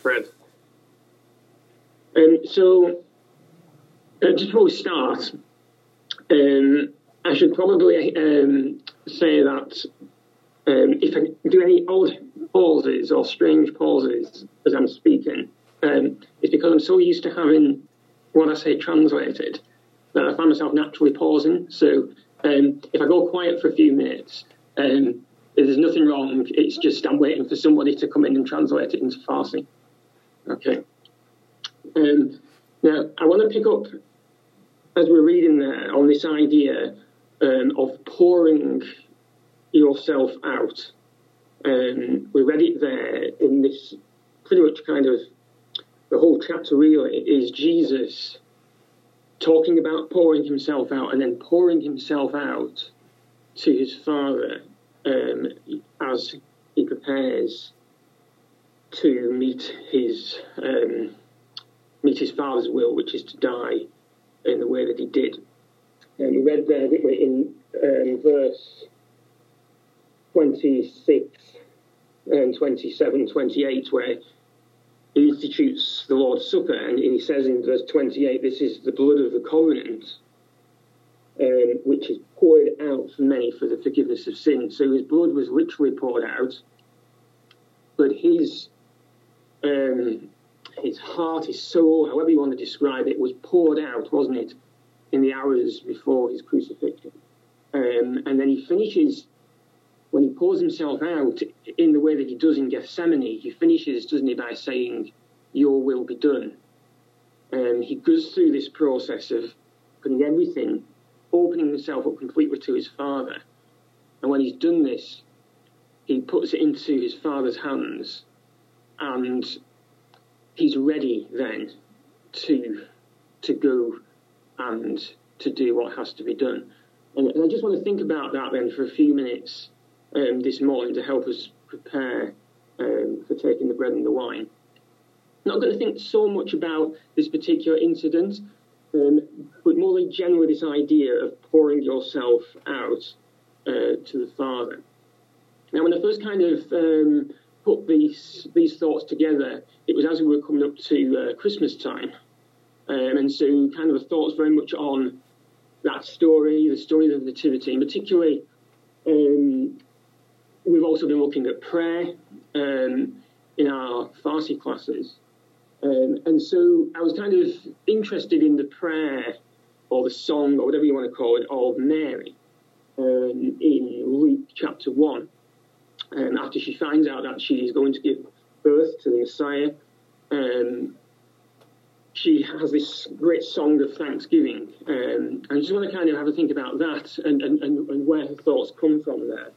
Fred. Just before we start, I should probably say that if I do any odd pauses or strange pauses as I'm speaking, it's because I'm so used to having what I say translated that I find myself naturally pausing. So if I go quiet for a few minutes, there's nothing wrong. It's just I'm waiting for somebody to come in and translate it into Farsi. Okay. Now, I want to pick up, as we're reading there, on this idea of pouring yourself out. We read it there in this pretty much kind of, the whole chapter really is Jesus talking about pouring himself out and then pouring himself out to his Father as he prepares to meet his Father's will, which is to die in the way that he did. And we read there, didn't we, in verse 26 and 27, 28, where he institutes the Lord's Supper, and he says in verse 28, this is the blood of the covenant, which is poured out for many for the forgiveness of sin. So his blood was literally poured out, but his heart, his soul, however you want to describe it, was poured out, wasn't it, in the hours before his crucifixion. And then he finishes, when he pours himself out in the way that he does in Gethsemane, he finishes, doesn't he, by saying, your will be done. He goes through this process of putting everything, opening himself up completely to his Father. And when he's done this, he puts it into his Father's hands, and he's ready then to go and to do what has to be done. And I just want to think about that then for a few minutes this morning to help us prepare for taking the bread and the wine. I'm not going to think so much about this particular incident, but more generally this idea of pouring yourself out to the Father. Now, when I first kind of put these thoughts together, it was as we were coming up to Christmas time. And so kind of the thoughts very much on that story, the story of the Nativity, and particularly we've also been looking at prayer in our Farsi classes. And so I was kind of interested in the prayer or the song or whatever you want to call it of Mary in Luke chapter 1. After she finds out that she is going to give birth to the Messiah, she has this great song of thanksgiving. And I just want to kind of have a think about that and where her thoughts come from there.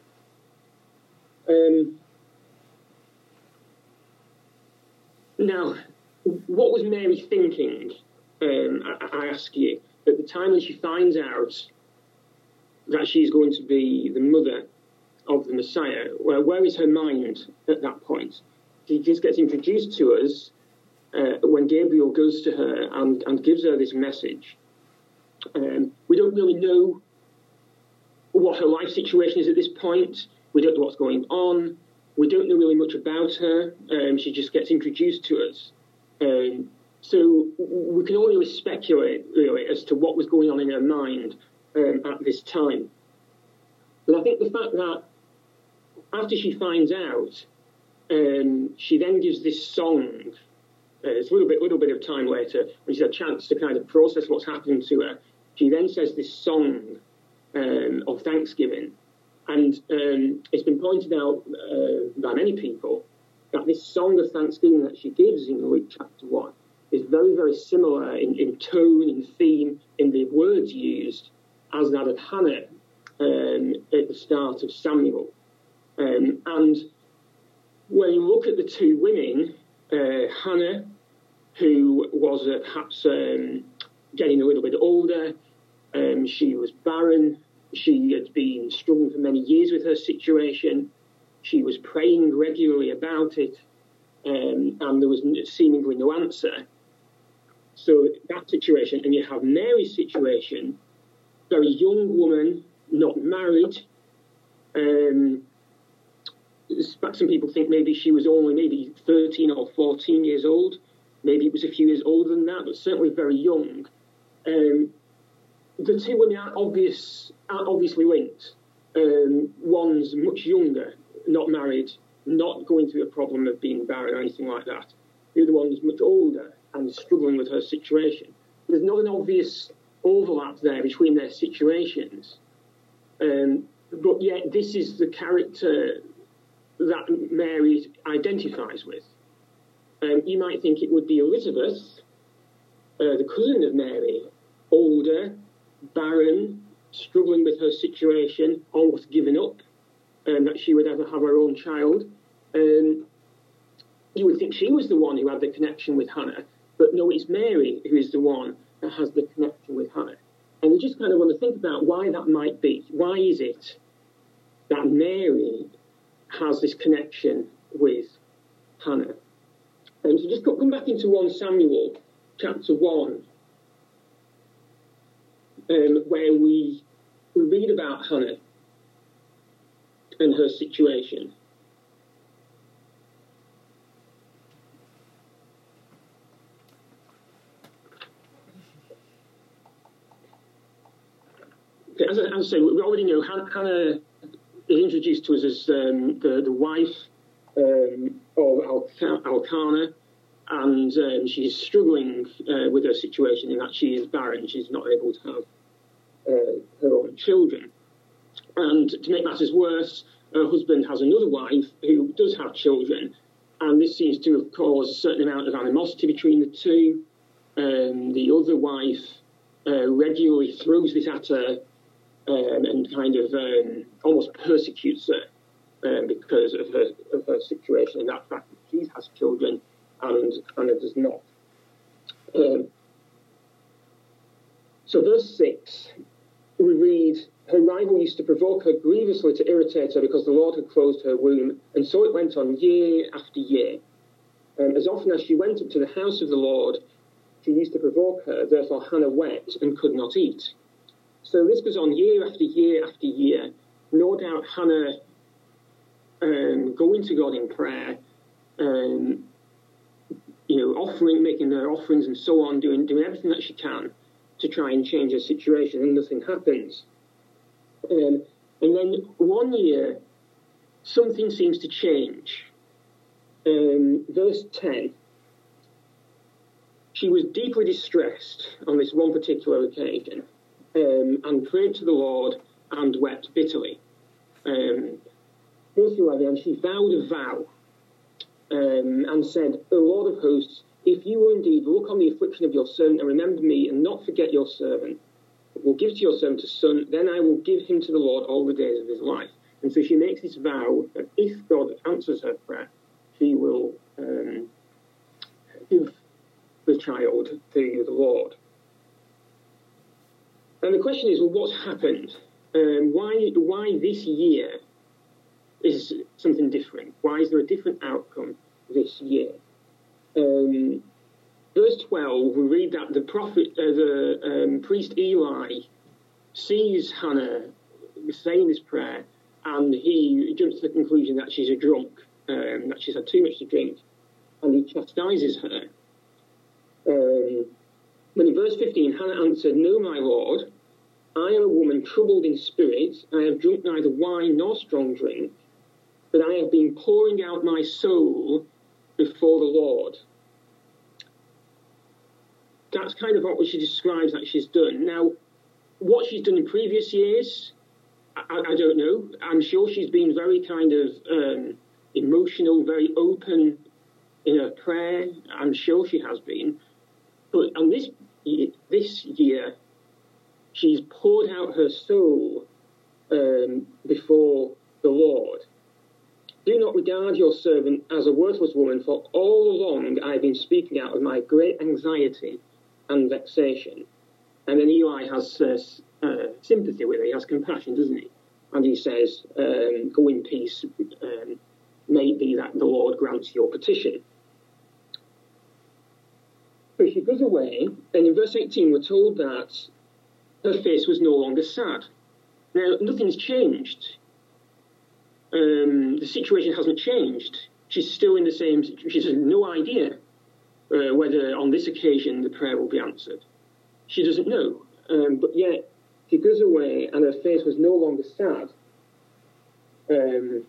Now, what was Mary thinking, I ask you, at the time when she finds out that she's going to be the mother of the Messiah? Where is her mind at that point? She just gets introduced to us when Gabriel goes to her and gives her this message. We don't really know what her life situation is at this point. We don't know what's going on. We don't know really much about her. She just gets introduced to us. So we can only really speculate, really, as to what was going on in her mind at this time. But I think the fact that after she finds out, she then gives this song. It's a little bit of time later, when she's had a chance to kind of process what's happened to her. She then says this song of thanksgiving. And it's been pointed out by many people that this song of thanksgiving that she gives in Luke chapter 1 is very, very similar in tone, in theme, in the words used as that of Hannah at the start of Samuel. And when you look at the two women, Hannah, who was perhaps getting a little bit older, she was barren, she had been struggling for many years with her situation, she was praying regularly about it, and there was seemingly no answer. So that situation, and you have Mary's situation, very young woman, not married, fact, some people think maybe she was only maybe 13 or 14 years old. Maybe it was a few years older than that, but certainly very young. The two women aren't obviously linked. One's much younger, not married, not going through a problem of being barren or anything like that. The other one's much older and struggling with her situation. There's not an obvious overlap there between their situations. But yet this is the character that Mary identifies with. You might think it would be Elizabeth, the cousin of Mary, older, barren, struggling with her situation, almost given up, that she would ever have her own child. You would think she was the one who had the connection with Hannah, but no, it's Mary who is the one that has the connection with Hannah. And we just kind of want to think about why that might be. Why is it that Mary has this connection with Hannah? And so just come back into 1 Samuel chapter 1, where we read about Hannah and her situation. Okay, as I say, we already know Hannah is introduced to us as the wife of Elkanah, and she's struggling with her situation in that she is barren. She's not able to have her own children. And to make matters worse, her husband has another wife who does have children, and this seems to have caused a certain amount of animosity between the two. The other wife regularly throws this at her and kind of almost persecutes her because of her situation and that fact that she has children and Hannah does not. So verse 6, we read, her rival used to provoke her grievously to irritate her because the Lord had closed her womb, and so it went on year after year. As often as she went up to the house of the Lord, she used to provoke her, therefore Hannah wept and could not eat. So this goes on year after year after year. No doubt Hannah going to God in prayer, making her offerings and so on, doing everything that she can to try and change her situation, and nothing happens. And then one year, something seems to change. Verse 10, she was deeply distressed on this one particular occasion, and prayed to the Lord and wept bitterly. Verse 11, and she vowed a vow, and said, O Lord of hosts, if you will indeed look on the affliction of your servant and remember me and not forget your servant, but will give to your servant a son, then I will give him to the Lord all the days of his life. And so she makes this vow that if God answers her prayer, she will give the child to the Lord. And the question is, well, what's happened? Why this year is something different? Why is there a different outcome this year? Verse 12, we read that the prophet, priest Eli, sees Hannah saying this prayer, and he jumps to the conclusion that she's a drunk, that she's had too much to drink, and he chastises her. But in verse 15, Hannah answered, No, my Lord, I am a woman troubled in spirit. I have drunk neither wine nor strong drink, but I have been pouring out my soul before the Lord. That's kind of what she describes that she's done. Now, what she's done in previous years, I don't know. I'm sure she's been very kind of emotional, very open in her prayer. I'm sure she has been. But on this year, she's poured out her soul before the Lord. Do not regard your servant as a worthless woman, for all along I have been speaking out of my great anxiety and vexation. And then Eli has sympathy with her. He has compassion, doesn't he? And he says, go in peace. May it be that the Lord grants your petition. So she goes away, and in verse 18 we're told that her face was no longer sad. Now, nothing's changed. the situation hasn't changed. She's still in the same situation. She has no idea whether on this occasion the prayer will be answered. She doesn't know. But yet, she goes away and her face was no longer sad. And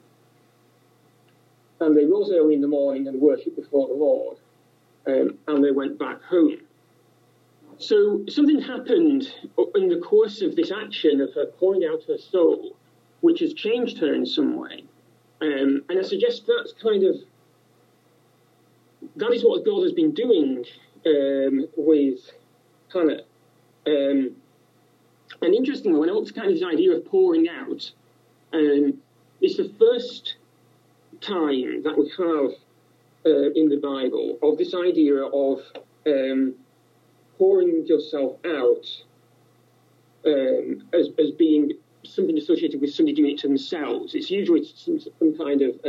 they rose early in the morning and worshipped before the Lord. And they went back home. So something happened in the course of this action of her pouring out her soul, which has changed her in some way. And I suggest that is what God has been doing with Hannah. And interestingly, when I looked at this idea of pouring out, it's the first time that we have in the Bible of this idea of pouring yourself out as being something associated with somebody doing it to themselves. It's usually some kind of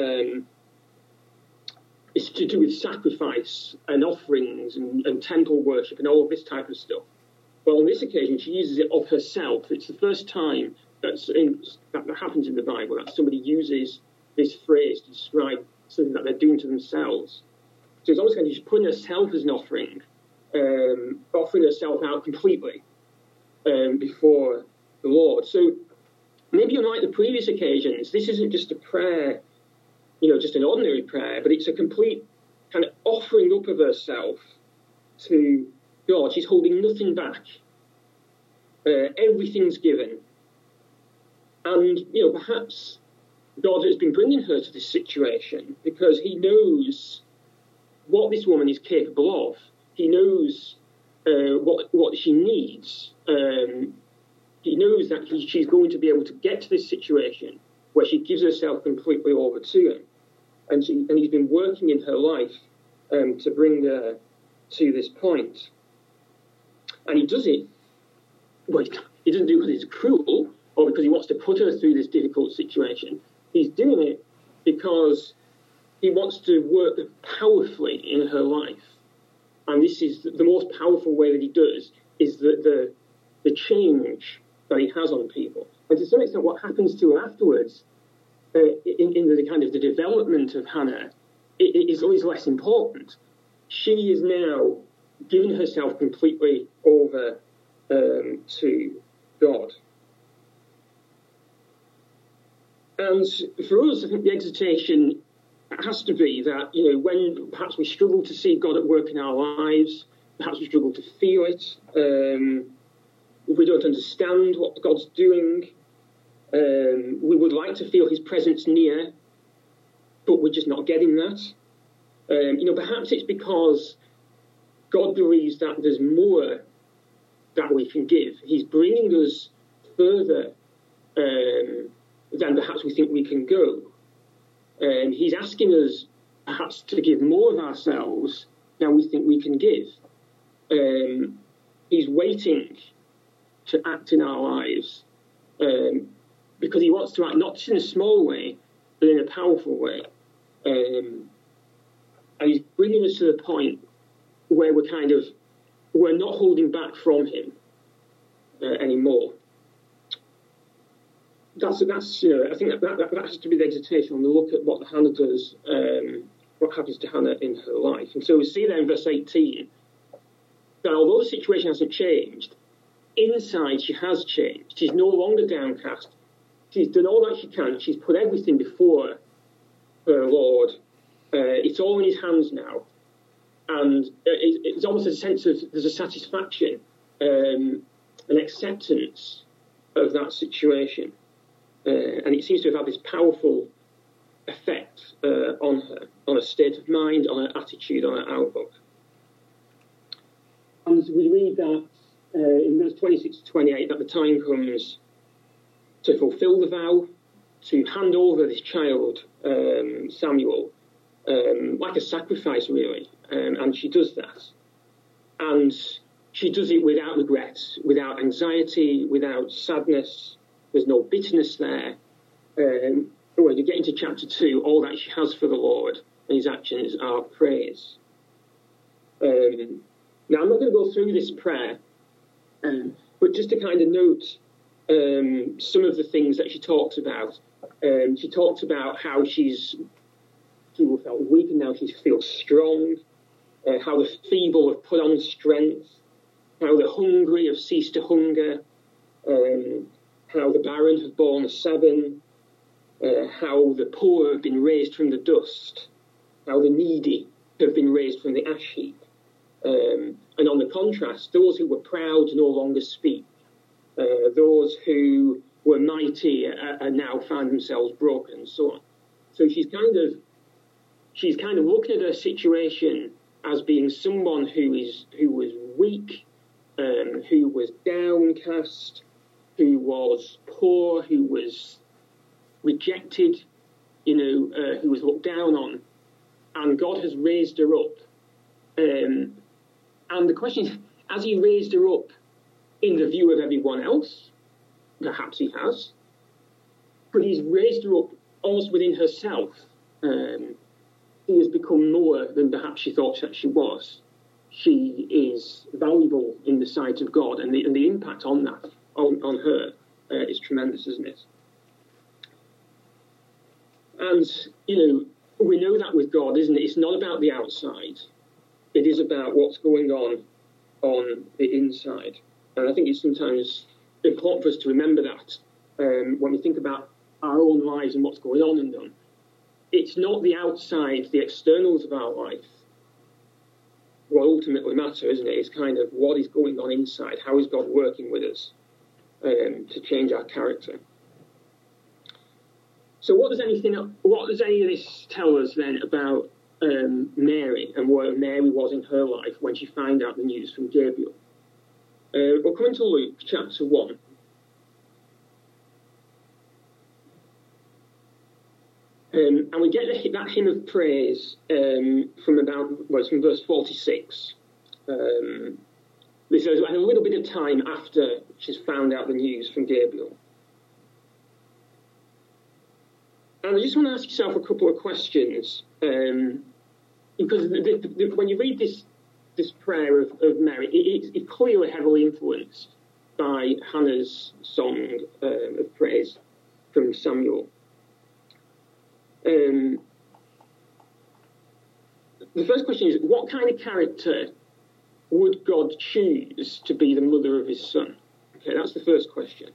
it's to do with sacrifice and offerings and temple worship and all of this type of stuff. Well, on this occasion, she uses it of herself. It's the first time that happens in the Bible, that somebody uses this phrase to describe something that they're doing to themselves. So it's almost like she's putting herself as an offering, offering herself out completely before the Lord. So maybe unlike the previous occasions, this isn't just a prayer, just an ordinary prayer, but it's a complete kind of offering up of herself to God. She's holding nothing back. Everything's given. And, perhaps God has been bringing her to this situation because he knows what this woman is capable of. He knows what she needs. He knows that she's going to be able to get to this situation where she gives herself completely over to him. And he's been working in her life to bring her to this point. And he does it, well, he doesn't do it because he's cruel or because he wants to put her through this difficult situation. He's doing it because he wants to work powerfully in her life. And this is the most powerful way that he does, is the change that he has on people. And to some extent, what happens to her afterwards, in the kind of the development of Hannah, it is always less important. She is now giving herself completely over to God. And for us, I think the exhortation has to be that, when perhaps we struggle to see God at work in our lives, perhaps we struggle to feel it, if we don't understand what God's doing, we would like to feel his presence near, but we're just not getting that. Perhaps it's because God believes that there's more that we can give. He's bringing us further than perhaps we think we can go. He's asking us perhaps to give more of ourselves than we think we can give. He's waiting to act in our lives because he wants to act not just in a small way, but in a powerful way. And he's bringing us to the point where we're not holding back from him anymore. I think that has to be the exhortation when we look at what Hannah does, what happens to Hannah in her life. And so we see there in verse 18 that although the situation hasn't changed, inside she has changed. She's no longer downcast. She's done all that she can. She's put everything before her Lord. It's all in his hands now. And it's almost a sense of there's a satisfaction, an acceptance of that situation. And it seems to have had this powerful effect on her, on her state of mind, on her attitude, on her outlook. And we read that in verse 26 to 28 that the time comes to fulfill the vow, to hand over this child, Samuel, like a sacrifice, really. And she does that. And she does it without regret, without anxiety, without sadness. There's no bitterness there. When you get into chapter 2, all that she has for the Lord and his actions are praise. Now, I'm not going to go through this prayer, but just to kind of note some of the things that she talks about. She talks about how she felt weak and now she feels strong, how the feeble have put on strength, how the hungry have ceased to hunger, how the barren have borne 7, how the poor have been raised from the dust, how the needy have been raised from the ash heap. And on the contrast, those who were proud no longer speak. Those who were mighty are now find themselves broken, and so on. So she's kind of looking at her situation as being someone who was weak, who was downcast, who was poor, who was rejected, who was looked down on, and God has raised her up. And the question is, has he raised her up in the view of everyone else? Perhaps he has. But he's raised her up also within herself. She has become more than perhaps she thought that she was. She is valuable in the sight of God, and the impact on that, on her, is tremendous, isn't it? And, we know that with God, isn't it? It's not about the outside. It is about what's going on the inside. And I think it's sometimes important for us to remember that when we think about our own lives and what's going on in them. It's not the outside, the externals of our life, what ultimately matter, isn't it? It's kind of what is going on inside. How is God working with us to change our character? So what does any of this tell us then about Mary and where Mary was in her life when she found out the news from Gabriel? We'll come into Luke chapter 1. And we get that hymn of praise from verse 46. This is a little bit of time after she's found out the news from Gabriel. And I just want to ask yourself a couple of questions, because when you read this prayer of Mary, it's clearly heavily influenced by Hannah's song of praise from Samuel. The first question is, what kind of character would God choose to be the mother of his son? Okay, that's the first question.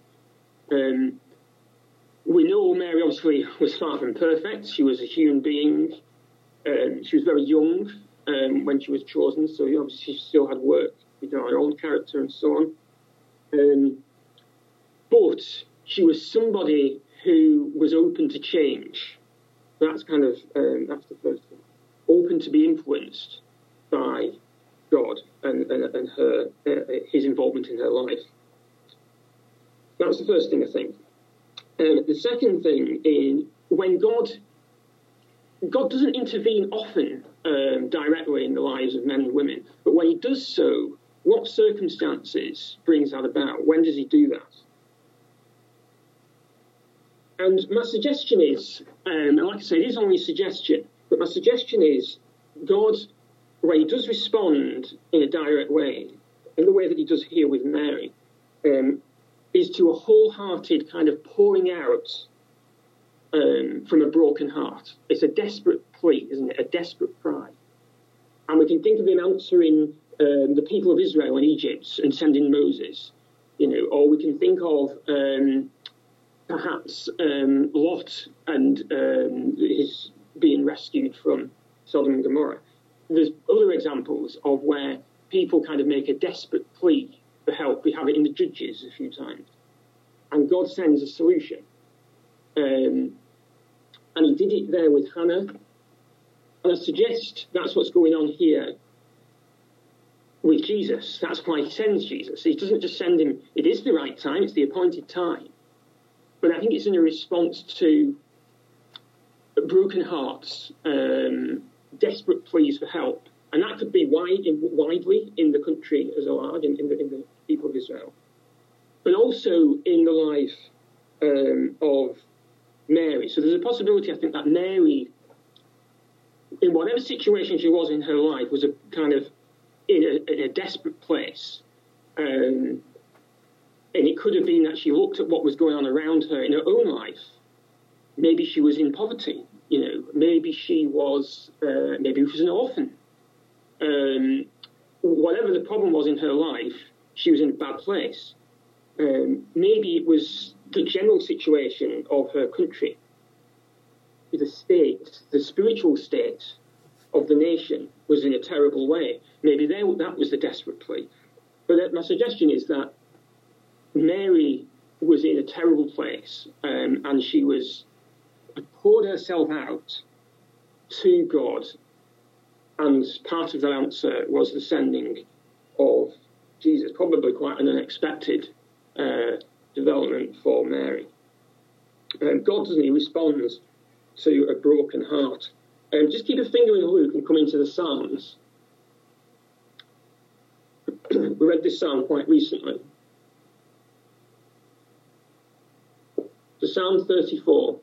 We know Mary obviously was far from perfect. She was a human being. She was very young when she was chosen, so obviously she still had work with her own character and so on. But she was somebody who was open to change. That's kind of that's the first thing. Open to be influenced by God and her his involvement in her life. That's the first thing, I think. The second thing is when God doesn't intervene often directly in the lives of men and women, but when he does so, what circumstances brings that about? When does he do that? And my suggestion is, and like I say, it is only a suggestion, but my suggestion is God, when he does respond in a direct way, in the way that he does here with Mary, is to a wholehearted kind of pouring out from a broken heart. It's a desperate plea, isn't it? A desperate cry. And we can think of him answering the people of Israel in Egypt and sending Moses, or we can think of perhaps Lot and his being rescued from Sodom and Gomorrah. There's other examples of where people kind of make a desperate plea for help. We have it in the Judges a few times. And God sends a solution. And he did it there with Hannah. And I suggest that's what's going on here with Jesus. That's why he sends Jesus. He doesn't just send him, it is the right time, it's the appointed time. But I think it's in a response to broken hearts, desperate pleas for help. And that could be widely in the country as a large, in the people of Israel. But also in the life of Mary. So there's a possibility, I think, that Mary, in whatever situation she was in her life, was a kind of in a desperate place. And it could have been that she looked at what was going on around her in her own life. Maybe she was in poverty, maybe she was an orphan. Whatever the problem was in her life, she was in a bad place. Maybe it was the general situation of her country, the state, the spiritual state of the nation was in a terrible way. Maybe that was the desperate plea. But my suggestion is that Mary was in a terrible place, and she poured herself out to God, and part of that answer was the sending of Jesus, probably quite an unexpected development for Mary. God, doesn't he, responds to a broken heart. Just keep a finger in Luke and come into the Psalms. We read this psalm quite recently. So Psalm 34.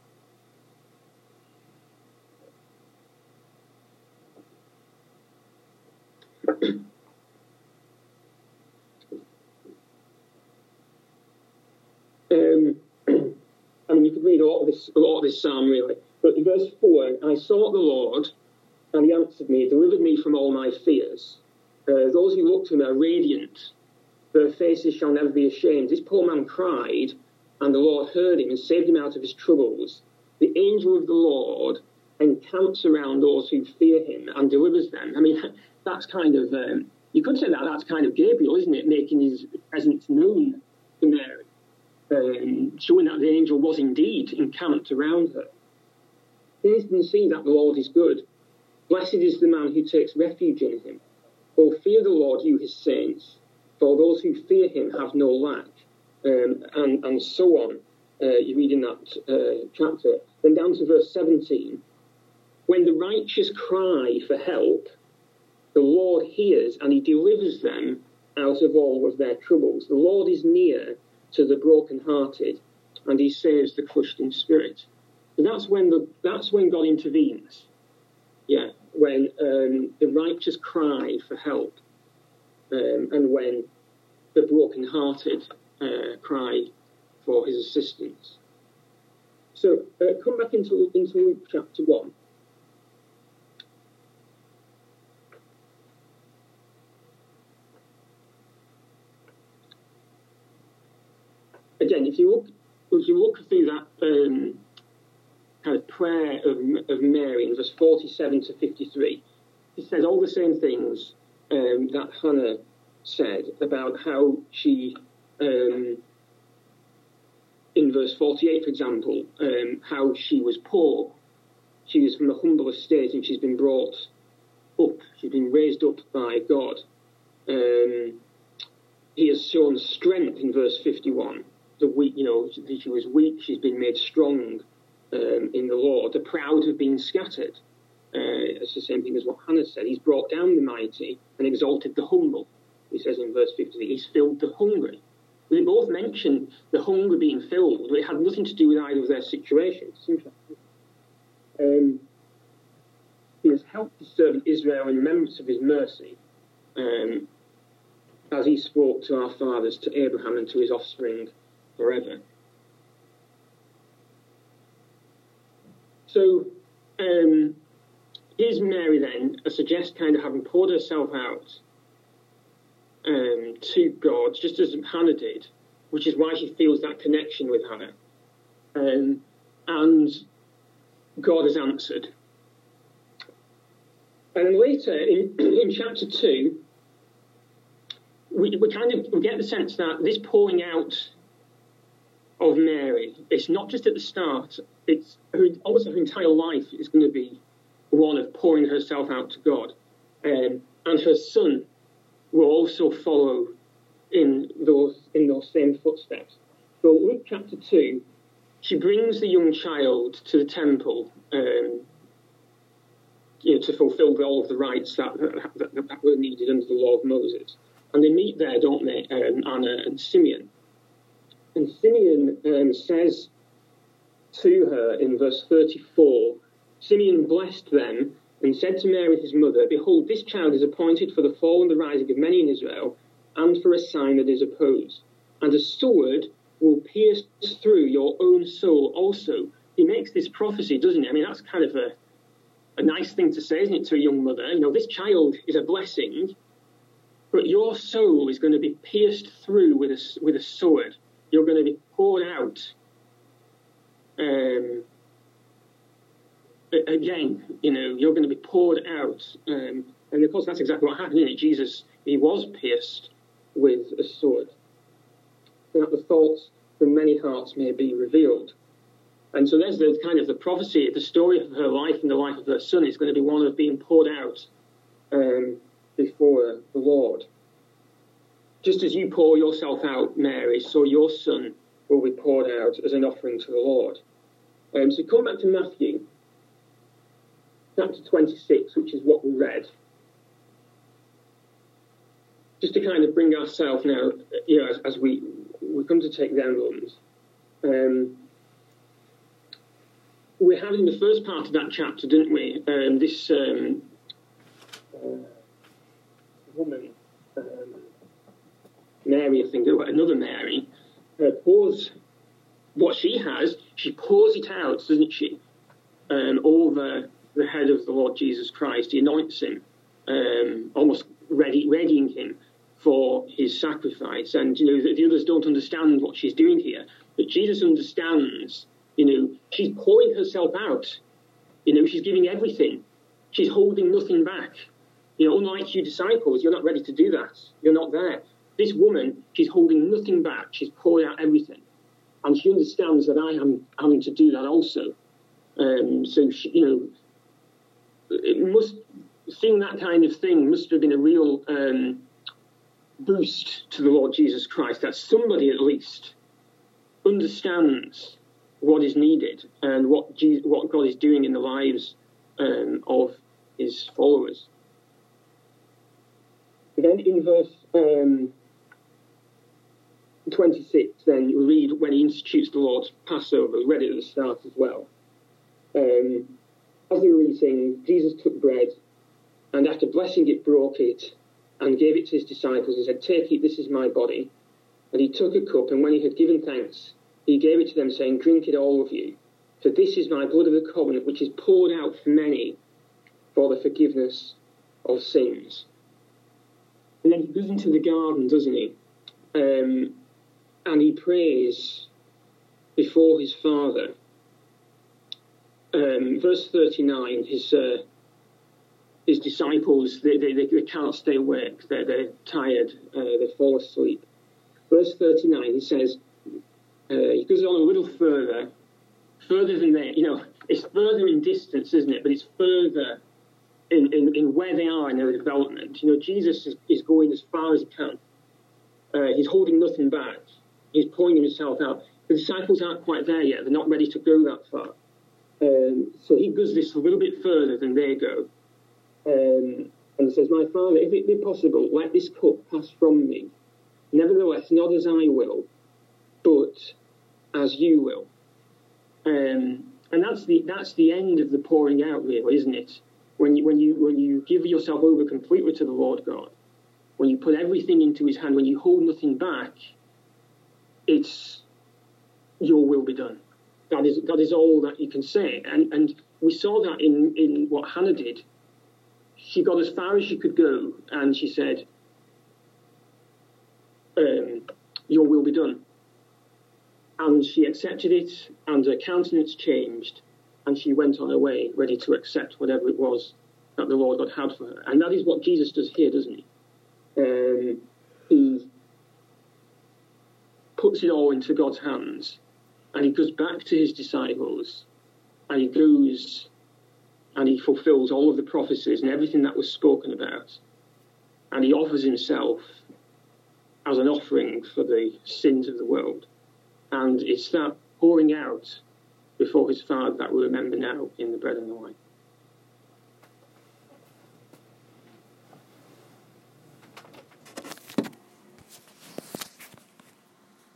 You could read a lot of this psalm, really. But in verse 4, I sought the Lord, and he answered me, delivered me from all my fears. Those who look to him are radiant. Their faces shall never be ashamed. This poor man cried, and the Lord heard him and saved him out of his troubles. The angel of the Lord encamps around those who fear him and delivers them. That's kind of, you could say that's kind of Gabriel, isn't it? Making his presence known to Mary. Showing that the angel was indeed encamped around her. Taste and see that the Lord is good. Blessed is the man who takes refuge in him. Oh, fear the Lord, you his saints, for those who fear him have no lack. And so on. You read in that chapter. Then down to verse 17. When the righteous cry for help, the Lord hears and he delivers them out of all of their troubles. The Lord is near to the brokenhearted, and he saves the crushed in spirit. So that's when God intervenes. Yeah, when the righteous cry for help, and when the brokenhearted cry for his assistance. So come back into Luke chapter 1. Again, if you look through that kind of prayer of Mary in verse 47 to 53, it says all the same things that Hannah said about how she, in verse 48, for example, how she was poor. She was from a humble estate and she's been brought up. She's been raised up by God. He has shown strength in verse 51. The weak, she was weak. She's been made strong in the Lord. The proud have been scattered. It's the same thing as what Hannah said. He's brought down the mighty and exalted the humble. He says in verse 53, he's filled the hungry. They both mention the hunger being filled, but it had nothing to do with either of their situations. It's interesting. He has helped his servant Israel in remembrance of his mercy, as he spoke to our fathers, to Abraham and to his offspring forever. So, here's Mary then, I suggest, kind of having poured herself out to God, just as Hannah did, which is why she feels that connection with Hannah. And God has answered. And then later, in chapter 2, we get the sense that this pouring out of Mary, it's not just at the start, it's almost her entire life is going to be one of pouring herself out to God. And her son will also follow in those same footsteps. So Luke chapter 2, she brings the young child to the temple, to fulfill all of the rites that were needed under the law of Moses. And they meet there, don't they, Anna and Simeon. And Simeon says to her in verse 34, Simeon blessed them and said to Mary his mother, behold, this child is appointed for the fall and the rising of many in Israel, and for a sign that is opposed. and a sword will pierce through your own soul also. He makes this prophecy, doesn't he? I mean, that's kind of a nice thing to say, isn't it, to a young mother? You know, this child is a blessing, but your soul is going to be pierced through with a sword. You're going to be poured out. Again, you know, you're going to be poured out. And of course, that's exactly what happened, isn't it? Jesus, he was pierced with a sword, so that the thoughts from many hearts may be revealed. And so there's the kind of the prophecy, the story of her life and the life of her son is going to be one of being poured out before the Lord. Just as you pour yourself out, Mary, so your son will be poured out as an offering to the Lord. So come back to Matthew, chapter 26, which is what we read. Just to kind of bring ourselves now, you know, as we come to take their runs. We had in the first part of that chapter, didn't we? This woman, Mary, I think, another Mary, pours what she has. She pours it out, doesn't she? Over the head of the Lord Jesus Christ. He anoints him, almost readying him for his sacrifice. And, you know, the others don't understand what she's doing here, but Jesus understands. You know, she's pouring herself out. You know, she's giving everything. She's holding nothing back. You know, unlike you disciples, you're not ready to do that. You're not there. This woman, she's holding nothing back. She's pouring out everything. And she understands that I am having to do that also. So, she, you know, seeing that kind of thing must have been a real boost to the Lord Jesus Christ, that somebody at least understands what is needed and what God is doing in the lives of his followers. Then in verse 26, then you read when he institutes the Lord's Passover. We read it at the start as well. As they were eating, Jesus took bread, and after blessing it, broke it, and gave it to his disciples, and said, "Take, eat, this is my body." And he took a cup, and when he had given thanks, he gave it to them, saying, "Drink it, all of you, for this is my blood of the covenant, which is poured out for many for the forgiveness of sins." And then he goes into the garden, doesn't he? And he prays before his Father. Verse 39, his disciples, they can't stay awake. They're tired. They fall asleep. Verse 39, he says, he goes on a little further than they, you know, it's further in distance, isn't it? But it's further in where they are in their development. You know, Jesus is going as far as he can. He's holding nothing back. He's pouring himself out. The disciples aren't quite there yet. They're not ready to go that far. So he goes this a little bit further than they go. And he says, "My Father, if it be possible, let this cup pass from me. Nevertheless, not as I will, but as you will." And that's the end of the pouring out, really, isn't it? When you give yourself over completely to the Lord God, when you put everything into his hand, when you hold nothing back, it's your will be done. That is all that you can say. And we saw that in what Hannah did. She got as far as she could go, and she said, "Your will be done." And she accepted it, and her countenance changed, and she went on her way, ready to accept whatever it was that the Lord God had for her. And that is what Jesus does here, doesn't he? He puts it all into God's hands, and he goes back to his disciples, and he goes and he fulfills all of the prophecies and everything that was spoken about, and he offers himself as an offering for the sins of the world. And it's that pouring out before his Father that we remember now in the bread and the wine.